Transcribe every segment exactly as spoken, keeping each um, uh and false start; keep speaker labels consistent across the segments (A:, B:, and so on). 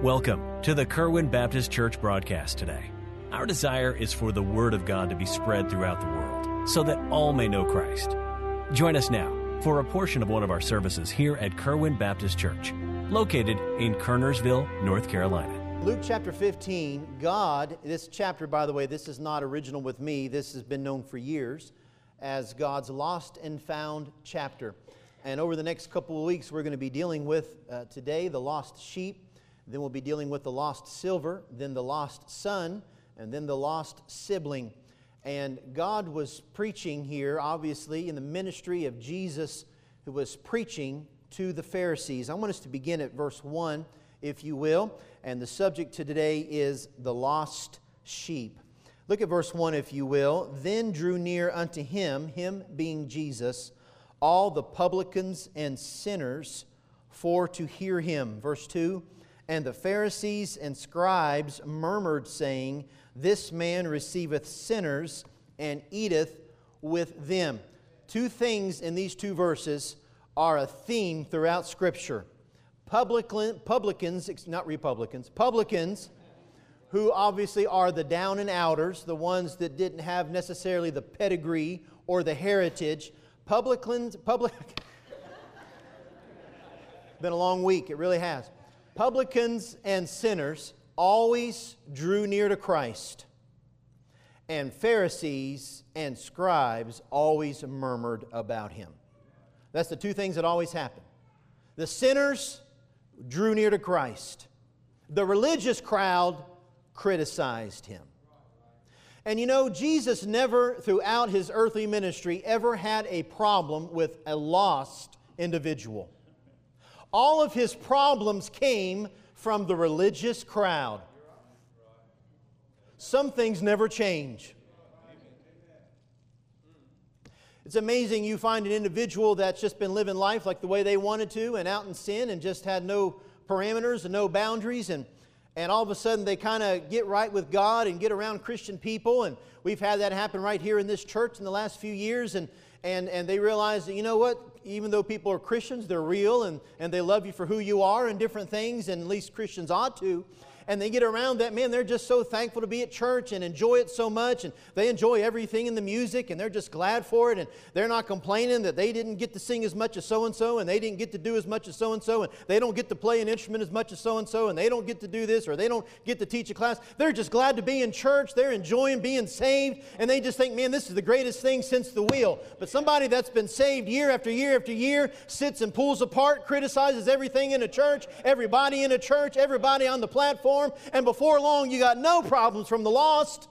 A: Welcome to the Kerwin Baptist Church broadcast today. Our desire is for the Word of God to be spread throughout the world so that all may know Christ. Join us now for a portion of one of our services here at Kerwin Baptist Church, located in Kernersville, North Carolina.
B: Luke chapter fifteen, God, this chapter, by the way, this is not original with me. This has been known for years as God's lost and found chapter. And over the next couple of weeks, we're going to be dealing with, uh, today, the lost sheep. Then we'll be dealing with the lost silver, then the lost son, and then the lost sibling. And God was preaching here, obviously, in the ministry of Jesus, who was preaching to the Pharisees. I want us to begin at verse one, if you will. And the subject to today is the lost sheep. Look at verse one, if you will. Then drew near unto him, him being Jesus, all the publicans and sinners for to hear him. Verse two. And the Pharisees and scribes murmured, saying, This man receiveth sinners and eateth with them. Two things in these two verses are a theme throughout Scripture. Publican, publicans, not Republicans, publicans, who obviously are the down and outers, the ones that didn't have necessarily the pedigree or the heritage. Publicans, public. Been a long week, it really has. Publicans and sinners always drew near to Christ, and Pharisees and scribes always murmured about Him. That's the two things that always happen. The sinners drew near to Christ. The religious crowd criticized Him. And you know, Jesus never, throughout His earthly ministry, ever had a problem with a lost individual. All of His problems came from the religious crowd. Some things never change. It's amazing you find an individual that's just been living life like the way they wanted to and out in sin and just had no parameters and no boundaries, and, and all of a sudden they kind of get right with God and get around Christian people, and we've had that happen right here in this church in the last few years, and And, and they realize that, you know what, even though people are Christians, they're real, and, and they love you for who you are and different things, and at least Christians ought to. And they get around that, man, they're just so thankful to be at church and enjoy it so much, and they enjoy everything in the music, and they're just glad for it, and they're not complaining that they didn't get to sing as much as so-and-so, and they didn't get to do as much as so-and-so, and they don't get to play an instrument as much as so-and-so, and they don't get to do this, or they don't get to teach a class. They're just glad to be in church. They're enjoying being saved, and they just think, man, this is the greatest thing since the wheel. But somebody that's been saved year after year after year sits and pulls apart, criticizes everything in a church, everybody in a church, everybody on the platform, and before long you got no problems from the lost.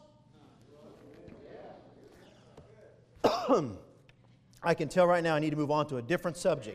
B: I can tell right now I need to move on to a different subject.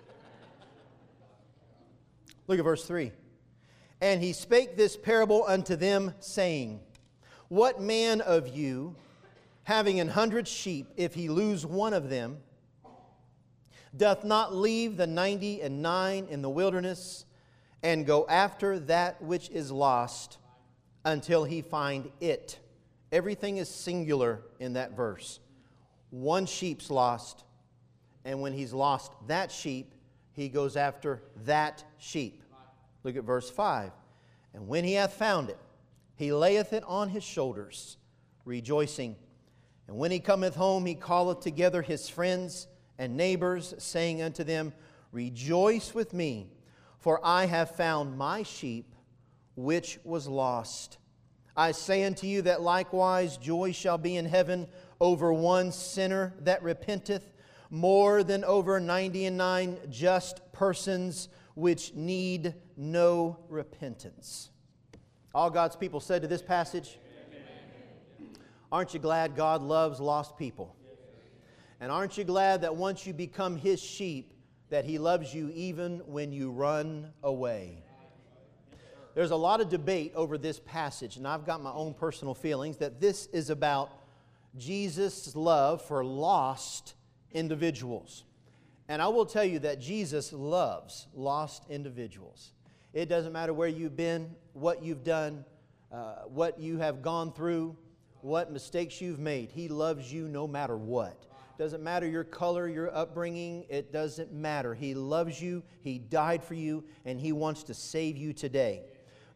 B: Look at verse three. And he spake this parable unto them, saying, What man of you, having an hundred sheep, if he lose one of them, doth not leave the ninety and nine in the wilderness, and go after that which is lost until he find it? Everything is singular in that verse. One sheep's lost, and when he's lost that sheep, he goes after that sheep. Look at verse five. And when he hath found it, he layeth it on his shoulders, rejoicing. And when he cometh home, he calleth together his friends and neighbors, saying unto them, Rejoice with me, for I have found my sheep which was lost. I say unto you that likewise joy shall be in heaven over one sinner that repenteth, more than over ninety and nine just persons which need no repentance. All God's people said to this passage, Amen. Aren't you glad God loves lost people? And aren't you glad that once you become His sheep, that He loves you even when you run away? There's a lot of debate over this passage, and I've got my own personal feelings that this is about Jesus' love for lost individuals. And I will tell you that Jesus loves lost individuals. It doesn't matter where you've been, what you've done, uh, what you have gone through, what mistakes you've made. He loves you no matter what. Doesn't matter your color, your upbringing. It doesn't matter. He loves you. He died for you, and He wants to save you today.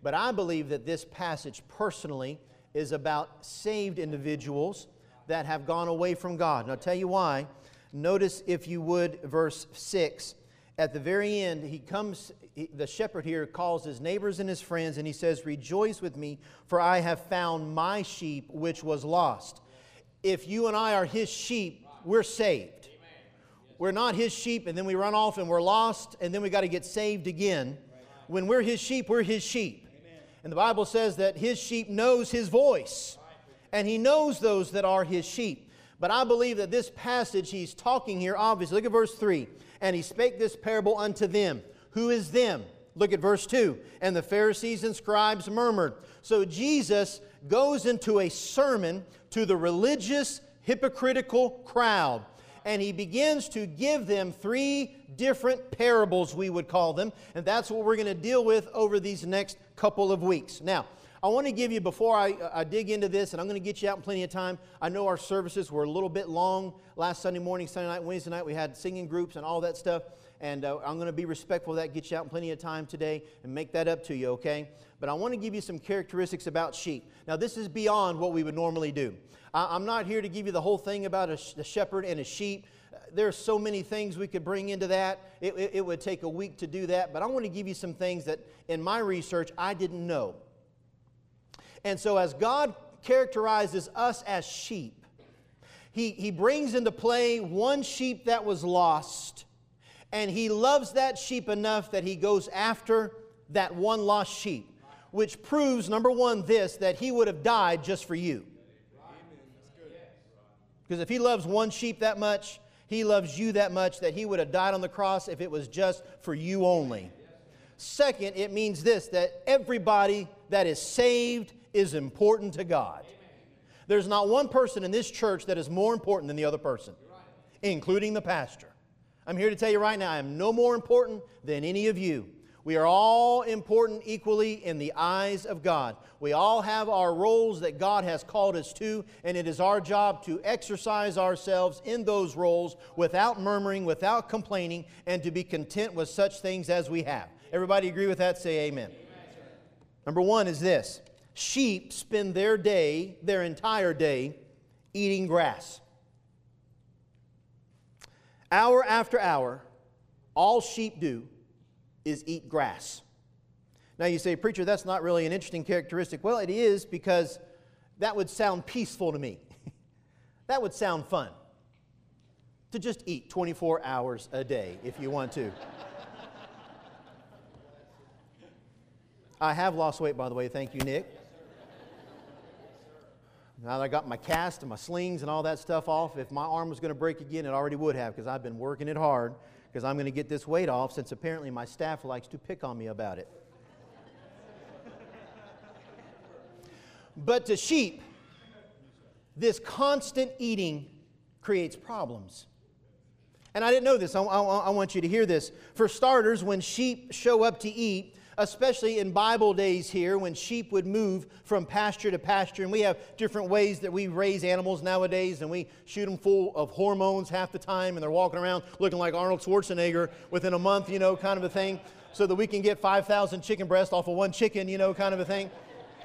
B: But I believe that this passage personally is about saved individuals that have gone away from God. And I'll tell you why. Notice, if you would, verse six. At the very end, he comes, he, the shepherd here calls his neighbors and his friends, and he says, "Rejoice with me, for I have found my sheep which was lost." If you and I are his sheep, we're saved. We're not his sheep, and then we run off and we're lost, and then we got to get saved again. When we're his sheep, we're his sheep. And the Bible says that his sheep knows his voice, and he knows those that are his sheep. But I believe that this passage, he's talking here, obviously. Look at verse three. "And he spake this parable unto them." Who is them? Look at verse two. "And the Pharisees and scribes murmured." So Jesus goes into a sermon to the religious, hypocritical crowd. And he begins to give them three different parables, we would call them. And that's what we're going to deal with over these next couple of weeks. Now, I want to give you, before I, I dig into this, and I'm going to get you out in plenty of time. I know our services were a little bit long last Sunday morning, Sunday night, Wednesday night. We had singing groups and all that stuff. And uh, I'm going to be respectful of that, get you out in plenty of time today, and make that up to you, okay? But I want to give you some characteristics about sheep. Now, this is beyond what we would normally do. I, I'm not here to give you the whole thing about a, sh- a shepherd and a sheep. There are so many things we could bring into that. It, it, it would take a week to do that. But I want to give you some things that, in my research, I didn't know. And so as God characterizes us as sheep, He, he brings into play one sheep that was lost, and He loves that sheep enough that He goes after that one lost sheep, which proves, number one, this, that He would have died just for you. Because if He loves one sheep that much, He loves you that much that He would have died on the cross if it was just for you only. Second, it means this, that everybody that is saved is important to God. There's not one person in this church that is more important than the other person, including the pastor. I'm here to tell you right now, I am no more important than any of you. We are all important equally in the eyes of God. We all have our roles that God has called us to, and it is our job to exercise ourselves in those roles without murmuring, without complaining, and to be content with such things as we have. Everybody agree with that? Say amen. Amen. Number one is this. Sheep spend their day, their entire day, eating grass. Hour after hour, all sheep do is eat grass. Now you say, "Preacher, that's not really an interesting characteristic." Well, it is, because that would sound peaceful to me. That would sound fun. To just eat twenty-four hours a day if you want to. I have lost weight, by the way. Thank you, Nick. Now that I got my cast and my slings and all that stuff off, if my arm was going to break again, it already would have, because I've been working it hard, because I'm going to get this weight off, since apparently my staff likes to pick on me about it. But to sheep, this constant eating creates problems. And I didn't know this. I, I, I want you to hear this. For starters, when sheep show up to eat, especially in Bible days here, when sheep would move from pasture to pasture, and we have different ways that we raise animals nowadays, and we shoot them full of hormones half the time, and they're walking around looking like Arnold Schwarzenegger within a month, you know, kind of a thing, so that we can get five thousand chicken breasts off of one chicken, you know, kind of a thing.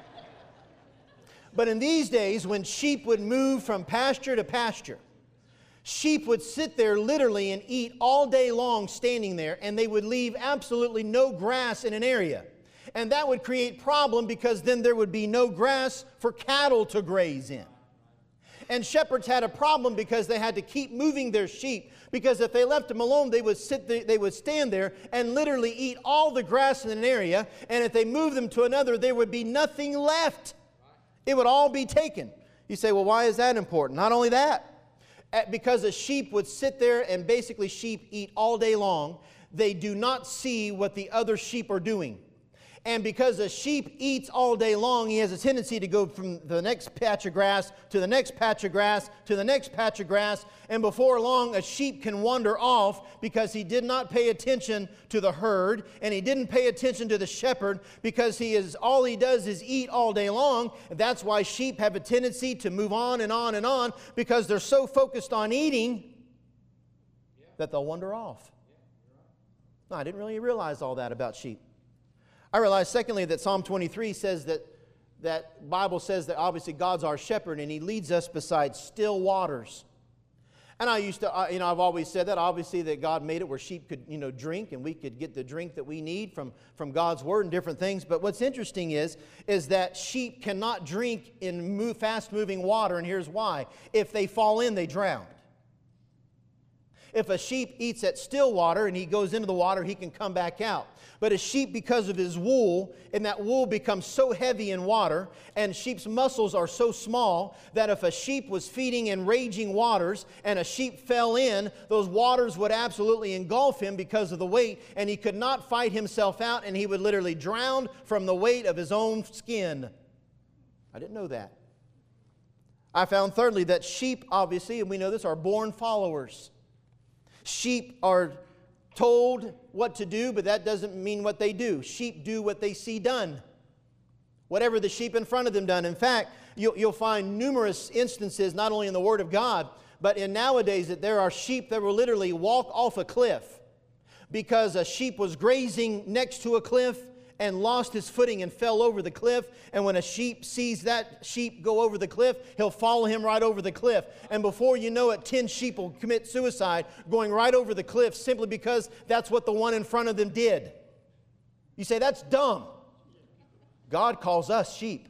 B: But in these days, when sheep would move from pasture to pasture, sheep would sit there literally and eat all day long standing there, and they would leave absolutely no grass in an area. And that would create problem, because then there would be no grass for cattle to graze in. And shepherds had a problem, because they had to keep moving their sheep, because if they left them alone, they would sit there, they would stand there and literally eat all the grass in an area, and if they moved them to another, there would be nothing left. It would all be taken. You say, well, why is that important? Not only that, because a sheep would sit there, and basically sheep eat all day long, they do not see what the other sheep are doing. And because a sheep eats all day long, he has a tendency to go from the next patch of grass to the next patch of grass to the next patch of grass. And before long, a sheep can wander off because he did not pay attention to the herd, and he didn't pay attention to the shepherd, because he is all he does is eat all day long. And that's why sheep have a tendency to move on and on and on, because they're so focused on eating that they'll wander off. No, I didn't really realize all that about sheep. I realize, secondly, that Psalm twenty-three says that that Bible says that obviously God's our shepherd and He leads us beside still waters. And I used to, you know, I've always said that, obviously, that God made it where sheep could, you know, drink and we could get the drink that we need from, from God's Word and different things. But what's interesting is, is that sheep cannot drink in move, fast-moving water, and here's why. If they fall in, they drown. If a sheep eats at still water and he goes into the water, he can come back out. But a sheep, because of his wool, and that wool becomes so heavy in water, and sheep's muscles are so small, that if a sheep was feeding in raging waters and a sheep fell in, those waters would absolutely engulf him because of the weight, and he could not fight himself out, and he would literally drown from the weight of his own skin. I didn't know that. I found, thirdly, that sheep, obviously, and we know this, are born followers. Sheep are told what to do, but that doesn't mean what they do. Sheep do what they see done. Whatever the sheep in front of them done. In fact, you'll, you'll find numerous instances, not only in the Word of God, but in nowadays, that there are sheep that will literally walk off a cliff because a sheep was grazing next to a cliff and lost his footing and fell over the cliff. And when a sheep sees that sheep go over the cliff, he'll follow him right over the cliff. And before you know it, ten sheep will commit suicide going right over the cliff simply because that's what the one in front of them did. You say, that's dumb. God calls us sheep.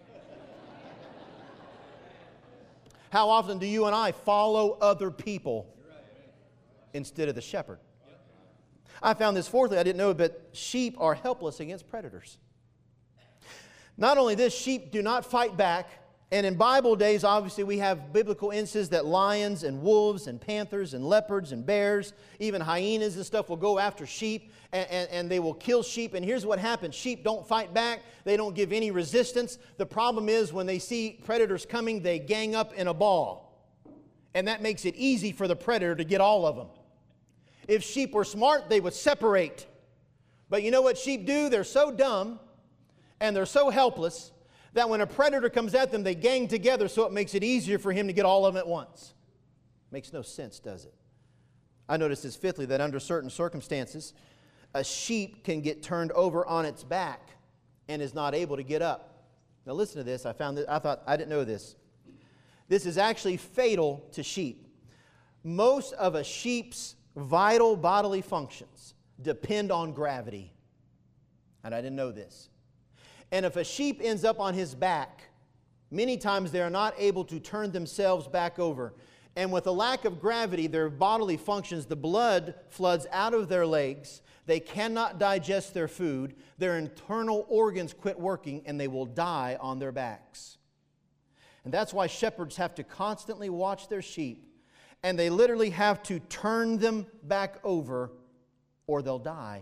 B: How often do you and I follow other people instead of the shepherd? I found this, fourthly, I didn't know, but sheep are helpless against predators. Not only this, sheep do not fight back. And in Bible days, obviously, we have biblical instances that lions and wolves and panthers and leopards and bears, even hyenas and stuff, will go after sheep, and, and, and they will kill sheep. And here's what happens. Sheep don't fight back. They don't give any resistance. The problem is when they see predators coming, they gang up in a ball. And that makes it easy for the predator to get all of them. If sheep were smart, they would separate. But you know what sheep do? They're so dumb and they're so helpless that when a predator comes at them, they gang together so it makes it easier for him to get all of them at once. Makes no sense, does it? I noticed this, fifthly, that under certain circumstances, a sheep can get turned over on its back and is not able to get up. Now listen to this. I found this, I thought, I didn't know this. This is actually fatal to sheep. Most of a sheep's vital bodily functions depend on gravity. And I didn't know this. And if a sheep ends up on his back, many times they are not able to turn themselves back over. And with a lack of gravity, their bodily functions, the blood floods out of their legs. They cannot digest their food. Their internal organs quit working and they will die on their backs. And that's why shepherds have to constantly watch their sheep. And they literally have to turn them back over or they'll die.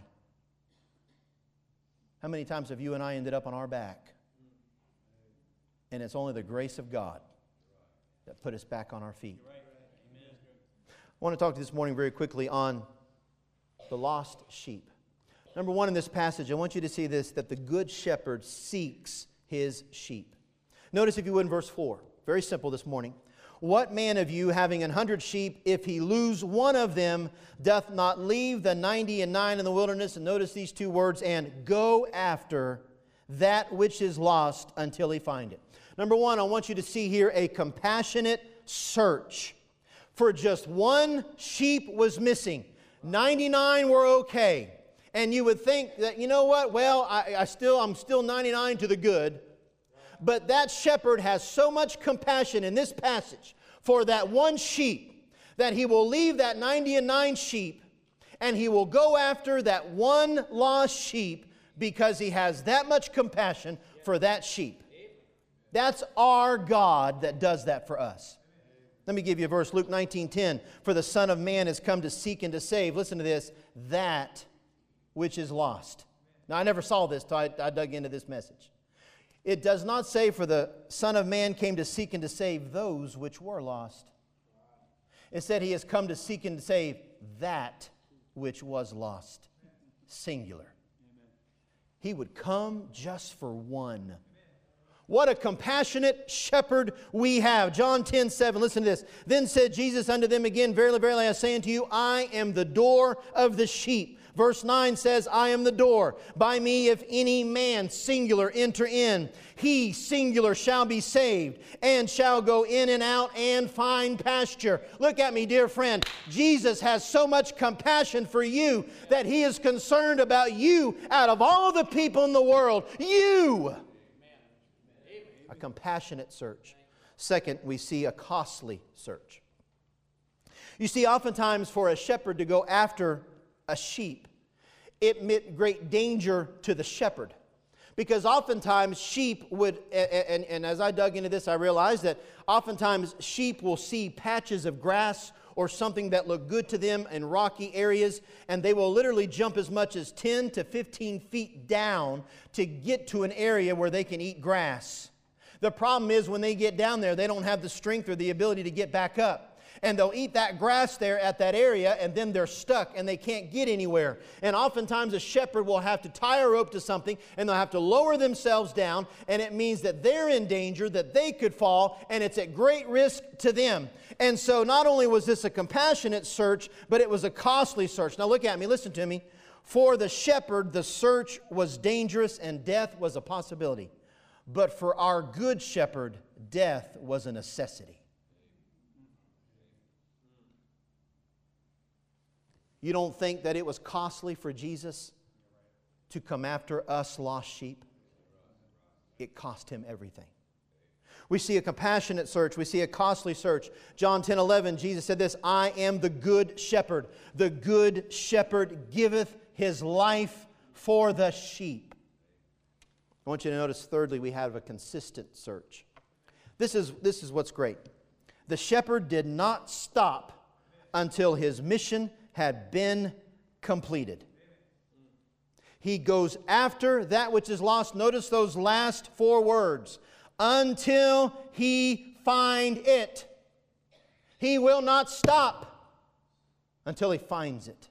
B: How many times have you and I ended up on our back? And it's only the grace of God that put us back on our feet. I want to talk to you this morning very quickly on the lost sheep. Number one in this passage, I want you to see this, that the good shepherd seeks his sheep. Notice, if you would, in verse four. Very simple this morning. What man of you, having an hundred sheep, if he lose one of them, doth not leave the ninety and nine in the wilderness? And notice these two words, and go after that which is lost until he find it. Number one, I want you to see here a compassionate search. For just one sheep was missing. ninety-nine were okay. And you would think that, you know what, well, I, I still, I'm still ninety-nine to the good. But that shepherd has so much compassion in this passage for that one sheep that he will leave that ninety and nine sheep and he will go after that one lost sheep because he has that much compassion for that sheep. That's our God that does that for us. Let me give you a verse, Luke nineteen ten. For the Son of Man has come to seek and to save, listen to this, that which is lost. Now, I never saw this until I, I dug into this message. It does not say, for the Son of Man came to seek and to save those which were lost. It said he has come to seek and to save that which was lost. Singular. He would come just for one. What a compassionate shepherd we have. John ten seven, listen to this. Then said Jesus unto them again, Verily, verily, I say unto you, I am the door of the sheep. Verse nine says, I am the door. By me, if any man, singular, enter in, he, singular, shall be saved, and shall go in and out and find pasture. Look at me, dear friend. Jesus has so much compassion for you that He is concerned about you out of all the people in the world. You! A compassionate search. Second, we see a costly search. You see, oftentimes for a shepherd to go after a sheep, it meant great danger to the shepherd. Because oftentimes sheep would, and, and, and as I dug into this, I realized that oftentimes sheep will see patches of grass or something that look good to them in rocky areas, and they will literally jump as much as ten to fifteen feet down to get to an area where they can eat grass. The problem is when they get down there, they don't have the strength or the ability to get back up. And they'll eat that grass there at that area, and then they're stuck and they can't get anywhere. And oftentimes a shepherd will have to tie a rope to something, and they'll have to lower themselves down, and it means that they're in danger, that they could fall, and it's at great risk to them. And so not only was this a compassionate search, but it was a costly search. Now look at me, listen to me. For the shepherd, the search was dangerous and death was a possibility. But for our good shepherd, death was a necessity. You don't think that it was costly for Jesus to come after us lost sheep? It cost Him everything. We see a compassionate search. We see a costly search. John ten eleven, Jesus said this, I am the good shepherd. The good shepherd giveth His life for the sheep. I want you to notice, thirdly, we have a consistent search. This is, this is what's great. The shepherd did not stop until his mission had been completed. He goes after that which is lost. Notice those last four words. Until he find it. He will not stop until he finds it.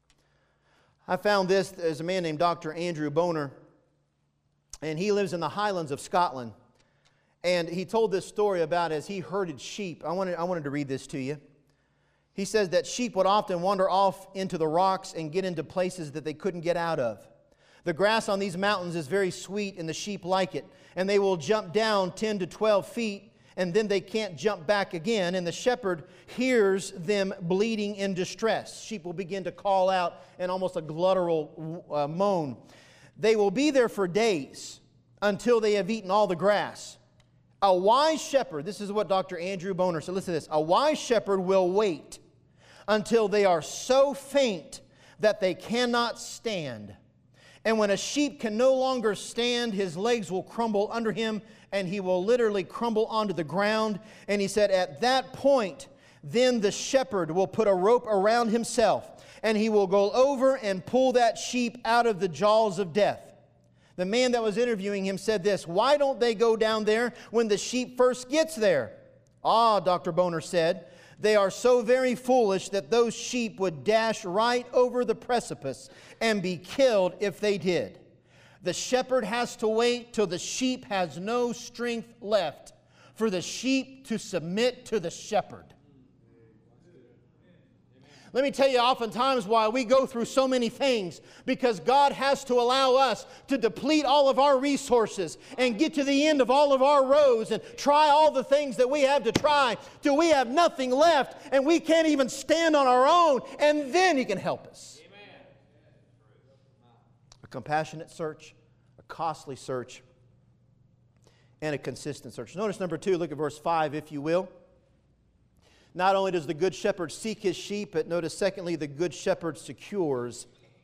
B: I found this. There's a man named Doctor Andrew Bonar, and he lives in the Highlands of Scotland. And he told this story about as he herded sheep. I wanted, I wanted to read this to you. He says that sheep would often wander off into the rocks and get into places that they couldn't get out of. The grass on these mountains is very sweet and the sheep like it. And they will jump down ten to twelve feet and then they can't jump back again. And the shepherd hears them bleeding in distress. Sheep will begin to call out in almost a gluttural uh, moan. They will be there for days until they have eaten all the grass. A wise shepherd, this is what Doctor Andrew Bonar said, listen to this. A wise shepherd will wait until they are so faint that they cannot stand. And when a sheep can no longer stand, his legs will crumble under him and he will literally crumble onto the ground. And he said, at that point, then the shepherd will put a rope around himself and he will go over and pull that sheep out of the jaws of death. The man that was interviewing him said this, why don't they go down there when the sheep first gets there? Ah, Doctor Bonar said, they are so very foolish that those sheep would dash right over the precipice and be killed if they did. The shepherd has to wait till the sheep has no strength left for the sheep to submit to the shepherd. Let me tell you oftentimes why we go through so many things, because God has to allow us to deplete all of our resources and get to the end of all of our rows and try all the things that we have to try till we have nothing left and we can't even stand on our own, and then He can help us. Amen. A compassionate search, a costly search, and a consistent search. Notice number two, look at verse five if you will. Not only does the good shepherd seek his sheep, but notice secondly, the good shepherd secures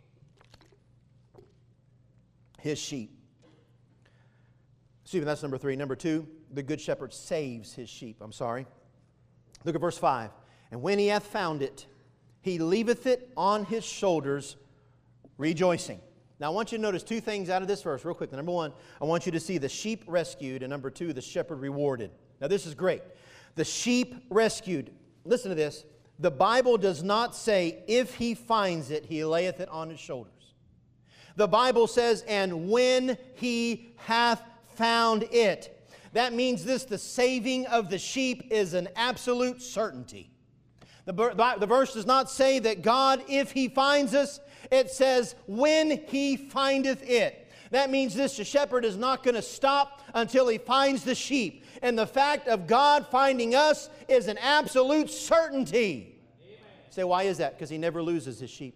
B: his sheep. Excuse me, that's number three. Number two, the good shepherd saves his sheep. I'm sorry. Look at verse five. And when he hath found it, he leaveth it on his shoulders, rejoicing. Now I want you to notice two things out of this verse real quickly. Number one, I want you to see the sheep rescued, and number two, the shepherd rewarded. Now this is great. The sheep rescued. Listen to this. The Bible does not say, if he finds it, he layeth it on his shoulders. The Bible says, and when he hath found it. That means this: the saving of the sheep is an absolute certainty. The, the verse does not say that God, if He finds us, it says, when He findeth it. That means this: the shepherd is not going to stop until he finds the sheep. And the fact of God finding us is an absolute certainty. Amen. Say, why is that? Because He never loses His sheep.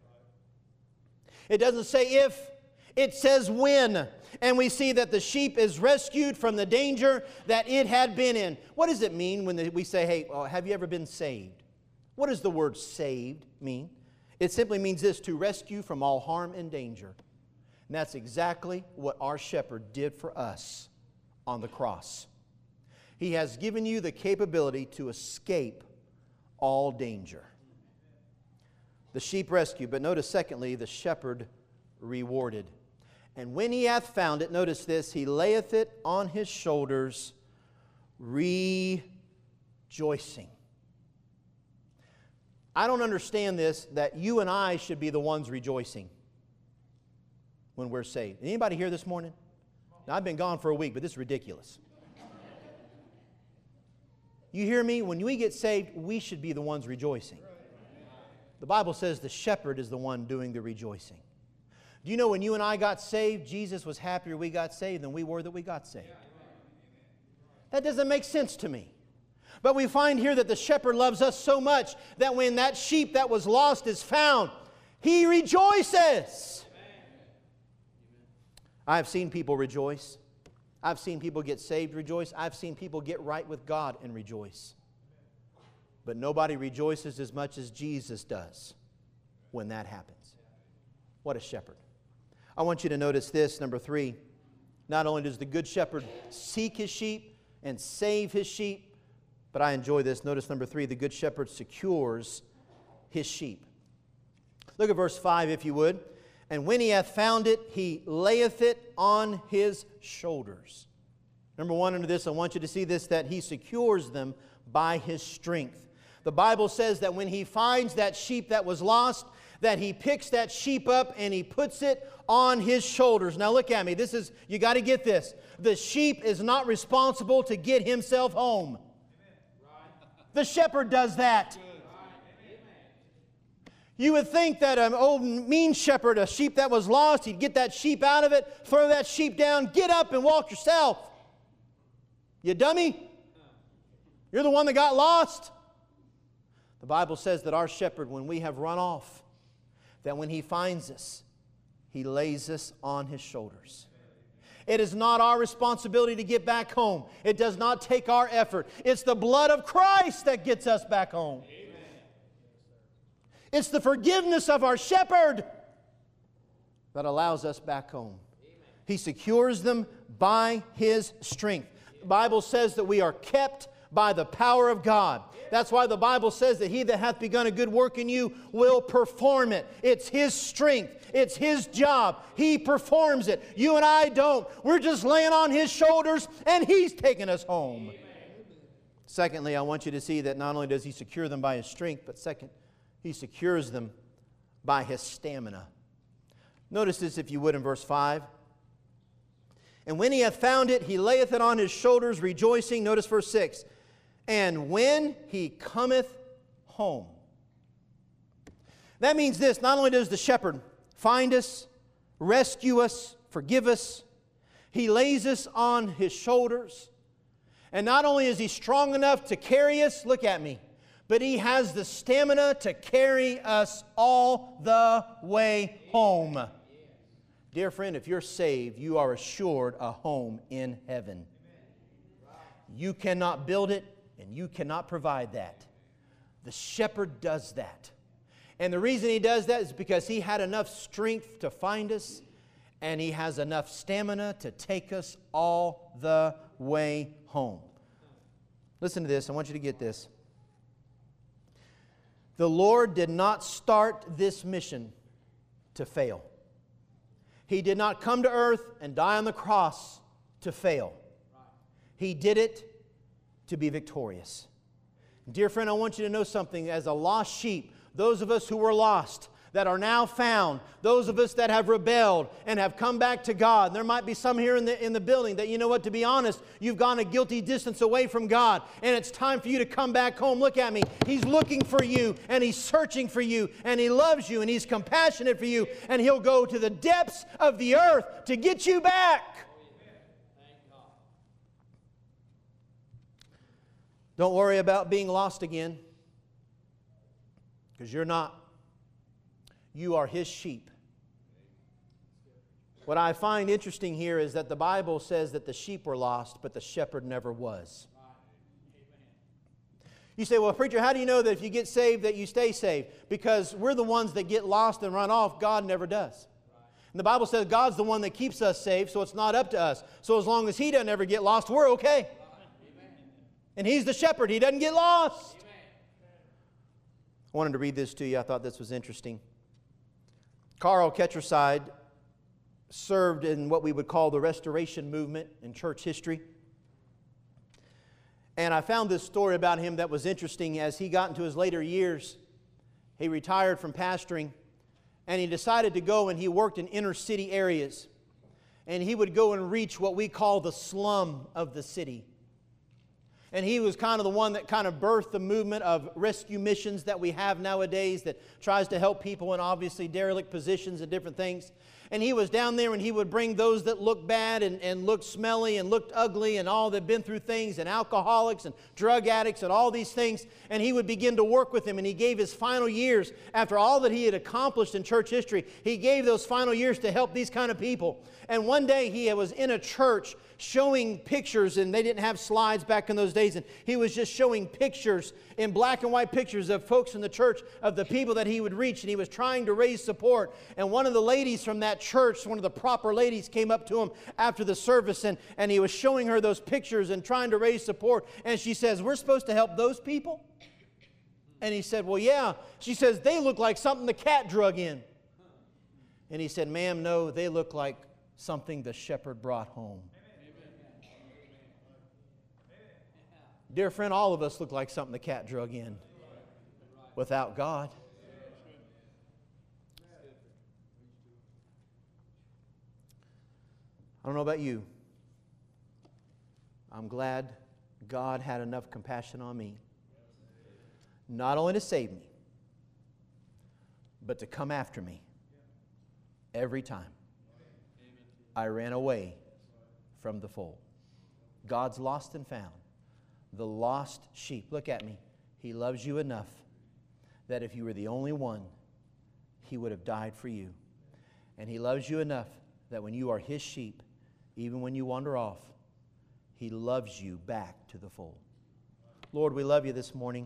B: It doesn't say if, it says when. And we see that the sheep is rescued from the danger that it had been in. What does it mean when we say, hey, well, have you ever been saved? What does the word saved mean? It simply means this: to rescue from all harm and danger. And that's exactly what our shepherd did for us on the cross. He has given you the capability to escape all danger. The sheep rescued, but notice secondly, the shepherd rewarded. And when he hath found it, notice this, he layeth it on his shoulders, rejoicing. I don't understand this, that you and I should be the ones rejoicing when we're saved. Anybody here this morning? Now, I've been gone for a week, but this is ridiculous. You hear me? When we get saved, we should be the ones rejoicing. The Bible says the shepherd is the one doing the rejoicing. Do you know when you and I got saved, Jesus was happier we got saved than we were that we got saved? That doesn't make sense to me. But we find here that the shepherd loves us so much that when that sheep that was lost is found, He rejoices. I have seen people rejoice. I've seen people get saved, rejoice. I've seen people get right with God and rejoice. But nobody rejoices as much as Jesus does when that happens. What a shepherd. I want you to notice this, number three. Not only does the good shepherd seek his sheep and save his sheep, but I enjoy this. Notice number three, the good shepherd secures his sheep. Look at verse five, if you would. And when he hath found it, he layeth it on his shoulders. Number one, under this, I want you to see this, that he secures them by his strength. The Bible says that when he finds that sheep that was lost, that he picks that sheep up and he puts it on his shoulders. Now look at me. This is, you got to get this. The sheep is not responsible to get himself home. The shepherd does that. You would think that an old mean shepherd, a sheep that was lost, he'd get that sheep out of it, throw that sheep down, get up and walk yourself. You dummy. You're the one that got lost. The Bible says that our shepherd, when we have run off, that when he finds us, he lays us on his shoulders. It is not our responsibility to get back home. It does not take our effort. It's the blood of Christ that gets us back home. Amen. It's the forgiveness of our shepherd that allows us back home. Amen. He secures them by His strength. The Bible says that we are kept by the power of God. That's why the Bible says that He that hath begun a good work in you will perform it. It's His strength. It's His job. He performs it. You and I don't. We're just laying on His shoulders and He's taking us home. Amen. Secondly, I want you to see that not only does He secure them by His strength, but second, He secures them by His stamina. Notice this, if you would, in verse five. And when he hath found it, he layeth it on his shoulders, rejoicing. Notice verse six. And when he cometh home. That means this: not only does the shepherd find us, rescue us, forgive us, he lays us on his shoulders. And not only is he strong enough to carry us, look at me, but he has the stamina to carry us all the way home. Dear friend, if you're saved, you are assured a home in heaven. You cannot build it, and you cannot provide that. The shepherd does that. And the reason he does that is because he had enough strength to find us, and he has enough stamina to take us all the way home. Listen to this. I want you to get this. The Lord did not start this mission to fail. He did not come to earth and die on the cross to fail. He did it to be victorious. Dear friend, I want you to know something. As a lost sheep, those of us who were lost, that are now found, those of us that have rebelled and have come back to God. There might be some here in the, in the building that, you know what, to be honest, you've gone a guilty distance away from God, and it's time for you to come back home. Look at me. He's looking for you, and He's searching for you, and He loves you, and He's compassionate for you, and He'll go to the depths of the earth to get you back. Don't worry about being lost again, because you're not. You are His sheep. What I find interesting here is that the Bible says that the sheep were lost, but the shepherd never was. You say, well, preacher, how do you know that if you get saved that you stay saved? Because we're the ones that get lost and run off. God never does. And the Bible says God's the one that keeps us safe, so it's not up to us. So as long as He doesn't ever get lost, we're okay. And He's the shepherd. He doesn't get lost. I wanted to read this to you. I thought this was interesting. Carl Ketcherside served in what we would call the Restoration movement in church history. And I found this story about him that was interesting. As he got into his later years, he retired from pastoring, and he decided to go and he worked in inner city areas. And he would go and reach what we call the slum of the city. And he was kind of the one that kind of birthed the movement of rescue missions that we have nowadays that tries to help people in obviously derelict positions and different things. And he was down there and he would bring those that looked bad and, and looked smelly and looked ugly and all that had been through things, and alcoholics and drug addicts and all these things. And he would begin to work with them, and he gave his final years, after all that he had accomplished in church history, he gave those final years to help these kind of people. And one day he was in a church showing pictures, and they didn't have slides back in those days, and he was just showing pictures in black and white pictures of folks in the church, of the people that he would reach, and he was trying to raise support. And one of the ladies from that church, one of the proper ladies, came up to him after the service, and, and he was showing her those pictures and trying to raise support, and she says, "We're supposed to help those people?" And he said, "Well, yeah." She says, "They look like something the cat drug in." And he said, "Ma'am, no, they look like something the shepherd brought home." Dear friend, all of us look like something the cat drug in without God. I don't know about you. I'm glad God had enough compassion on me, not only to save me, but to come after me every time I ran away from the fold. God's lost and found. The lost sheep. Look at me. He loves you enough that if you were the only one, He would have died for you. And He loves you enough that when you are His sheep, even when you wander off, He loves you back to the fold. Lord, we love you this morning.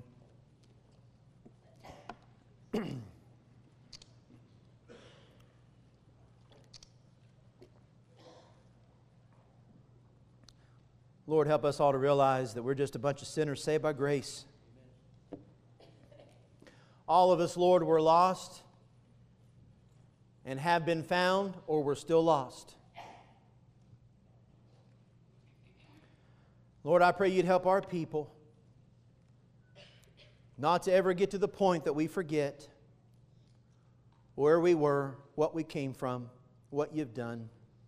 B: Lord, help us all to realize that we're just a bunch of sinners saved by grace. All of us, Lord, were lost and have been found, or we're still lost. Lord, I pray You'd help our people not to ever get to the point that we forget where we were, what we came from, what You've done.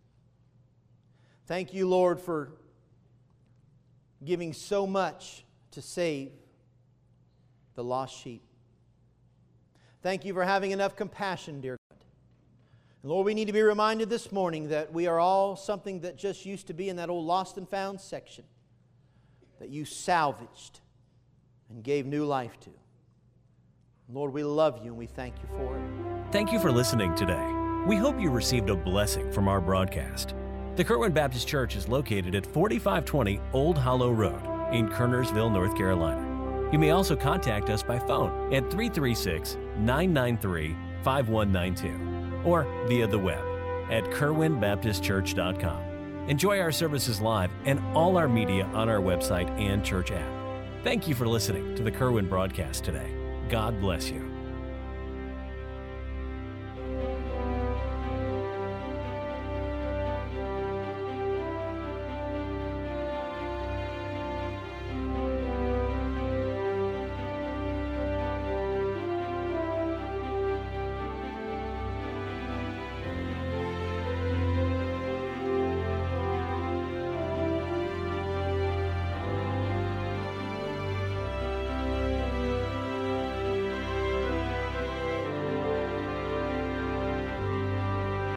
B: Thank You, Lord, for giving so much to save the lost sheep. Thank You for having enough compassion, dear God. And Lord, we need to be reminded this morning that we are all something that just used to be in that old lost and found section that You salvaged and gave new life to. Lord, we love You and we thank You for it.
A: Thank you for listening today. We hope you received a blessing from our broadcast. The Kerwin Baptist Church is located at forty-five twenty Old Hollow Road in Kernersville, North Carolina. You may also contact us by phone at three three six, nine nine three, five one nine two or via the web at kerwin baptist church dot com. Enjoy our services live and all our media on our website and church app. Thank you for listening to the Kerwin broadcast today. God bless you.